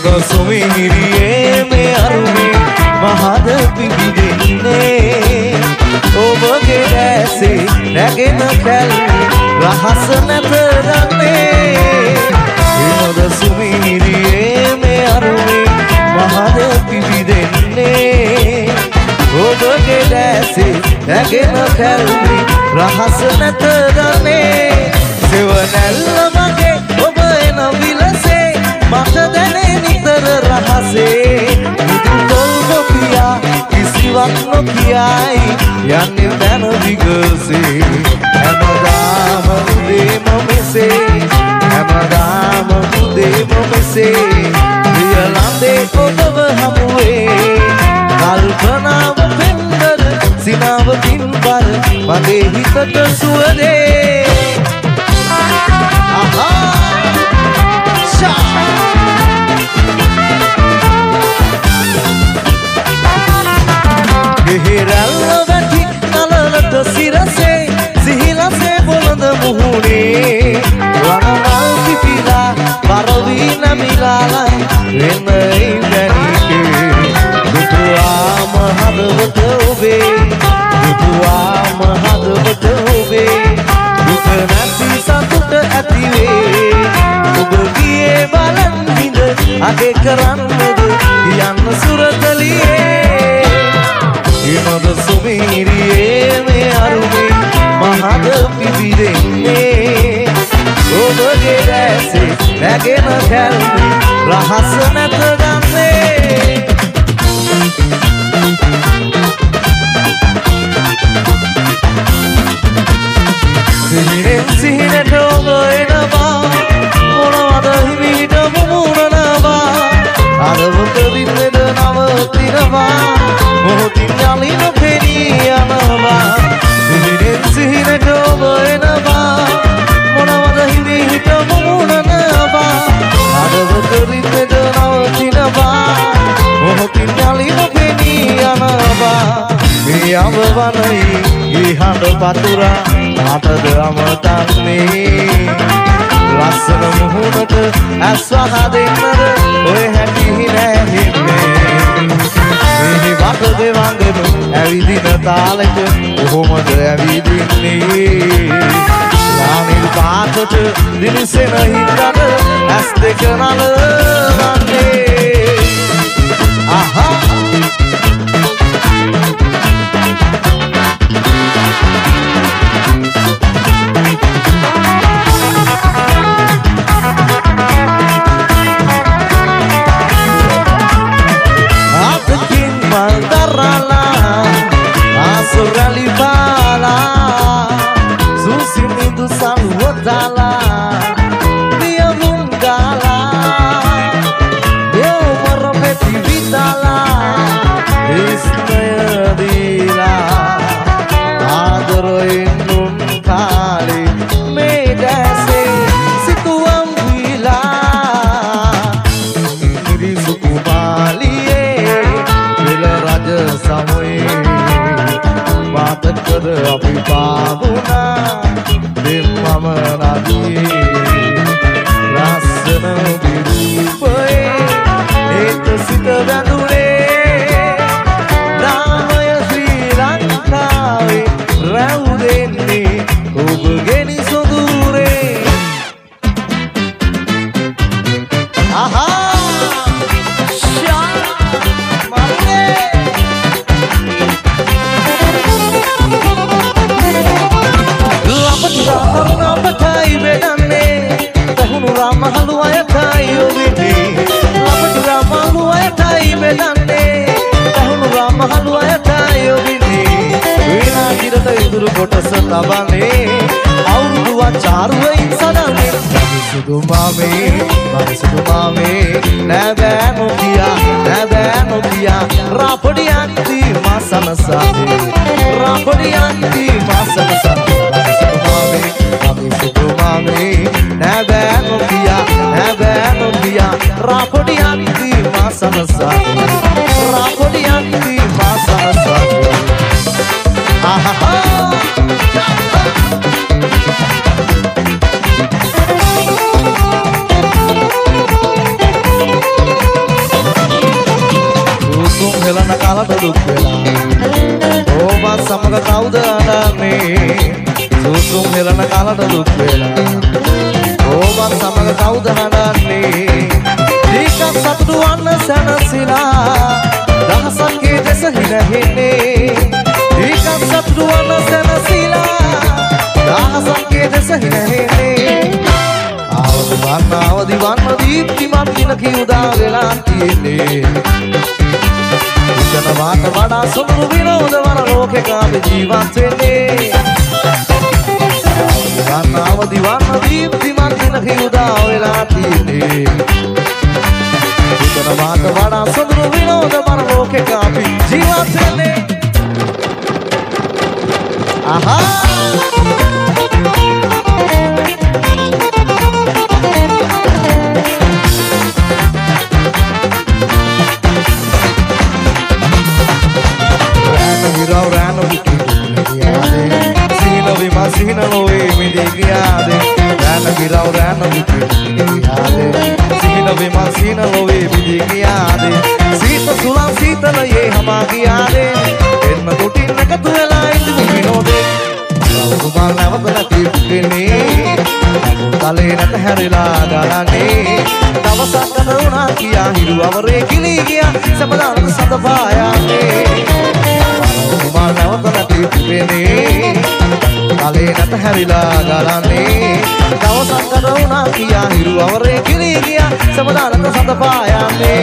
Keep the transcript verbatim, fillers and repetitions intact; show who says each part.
Speaker 1: ඉනොද සුමිහිරියේ මේ අරුමේ මහද පිබිදෙන්නේ ඔබගේ දැසේ නැගෙන කැල්ලේ රහස නැත දන්නේ ඉනොද සුමිහිරියේ මේ අරුමේ මහද පිබිදෙන්නේ ඔබගේ දැසේ නැගෙන කැල්ලේ රහස නැත දන්නේ සෙවණැල්ල මගේ ඔබ එන විලසේ මට දැනේ නිතර රහසේ මුදුතොල් නොකියා කිසිවක් නොකියයි යන්නේ දැන විගසේ හැමදාම උදේම මෙසේ හැමදාම උදේම මෙසේ ප්‍රියලන්දේ ඔබව හමුවේ කල්පනාව පෙන්වර සිනාවකින් බර මගේ හිතට සුවදේ ගෙහෙරල්ල වැටි නලලට සිරසේ සිහිලසේ බොළඳ මුහුණේ වනමල් පිපිලා පරවී නැමිලාලයි වෙනයි දැනිකේ දුටුවාම හදවත ඔබේ දුටුවාම හදවත ඔබේ දුක නැති සතුට ඇතිවේ ඔබ ගියේ බලන් විඳ අගේ කරන්නද යන්න සුරතලියේ ඉනොද සුමිහිරියේ මේ අරුමේ මහද පිබිදෙන්නේ ඔබගේ දැසේ නැගෙන කැල්ලේ රහස නැත ගන්නේ සිහිනෙන් සිහිනට ඔබ එනවා මොනවද හිමිට මුමුණනවා අදවත දින්නද නවතිනවා මොහොතින් යලි නොපෙනී යනවා සිහිනෙන් සිහිනට ඔබ එනවා මොනවද හිමිට මුමුණනවා අදවත දින්නද නවතිනවා මොහොතින් යලි නොපෙනී යනවා මේ අවවනයි ඉහඬ පතුරා මටද අමතන්නේ ලස්සන මුහුණට ඇස්වහ දෙන්නද ඔය හැටි නැහින්නේ මෙහි වට දෙවඟනු ඇවිදින තාලෙට කොහොමද ඇවිදින්නේ ලානිල් පාටට දිලිසෙන හින්දට ඇස් දෙක නලවන්නේ ආහා Surali bala Susimidu salwatala Dia munggala Dia meremeti vitala Isnaya dila Adroin nun kali Medase situang bila Ini suku Baliye Bila Raja Samui Matakar api pabuna Dimma menadi Rasana birupae Eta sita bandule Damaya Sri Lankawe Raudenne Obageni sodure Aha Mahalu ayatai obini Lapatu ramalu ayatai bedane Tahunu ramalu ayatai obini Wina kirata iduru kotas tabane Auruduwa charuwa insanane Mani sudu mame Mani sudu mame Nebe nokia Nebe nokia Rapodi anti masana sade Rapodi anti masana sade Mani sudu mame Mani sudu mame Nebe nokia Nebe nokia Rapodi anti masana sade Rapodi anti masana sade Ha ha ha කාලට දුක් වෙලා ඕමත් සමග කවුද අඬන්නේ සුසුම් හෙලන කාලට දුක් වෙලා ඕමත් සමග කවුද අඬන්නේ දීකක් සතුටු වන්න සැනසීලා දහසක්ගේ දෙස හිනහෙන්නේ දීකක් සතුටු වන්න සැනසීලා දහසක්ගේ දෙස හිනහෙන්නේ අවදි වන්න අවදි වන්න දීප්තිමත් දිනක උදා වෙලා තියෙන්නේ ජනවාට වඩා සුදුරු විනෝද වන ලෝකෙක අපි ජීවත් වෙන්නේ වන්න අවදි වන්න දීප්තිමත් දිනක උදා වෙලා තියෙන්නේ ජනවාට වඩා සුදුරු විනෝද වන ලෝකෙක අපි ජීවත් වෙන්නේ ආහා Sina loe mi de giade rana girau rana buke giade sina ve man sina loe mi de giade sita sulan sita la ye hama giade enna dutin nakatu vela indu vinode kumal nawatana tipkene tale nat harila galane davasak kaduna kiya hiru avare kili giya samadana sadapayane kumal nawatana tipkene Kale nat harila galane davasak kaduna kiya hiru avare kili giya samadana sadapayane